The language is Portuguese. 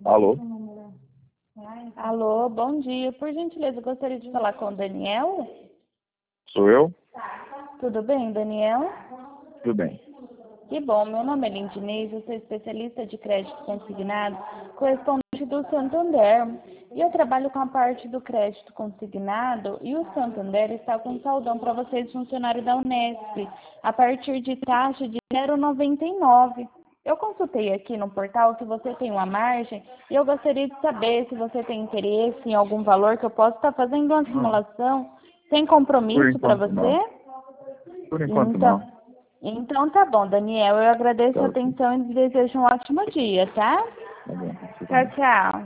Alô? Alô, bom dia. Por gentileza, eu gostaria de falar com o Daniel. Sou eu? Tudo bem, Daniel? Tudo bem. Que bom, meu nome é Lindinês, eu sou especialista de crédito consignado, correspondente do Santander. E eu trabalho com a parte do crédito consignado e o Santander está com saldão para vocês, funcionários da Unesp, a partir de taxa de 0,99. Eu consultei aqui no portal que você tem uma margem e eu gostaria de saber se você tem interesse em algum valor que eu possa estar fazendo uma Não. simulação sem Por compromisso para enquanto, você. não. Por enquanto, Então, não. então tá bom, Daniel. Eu agradeço Tá a ok. atenção e desejo um ótimo dia, tá? Tá bom. Você Tchau, também. tchau.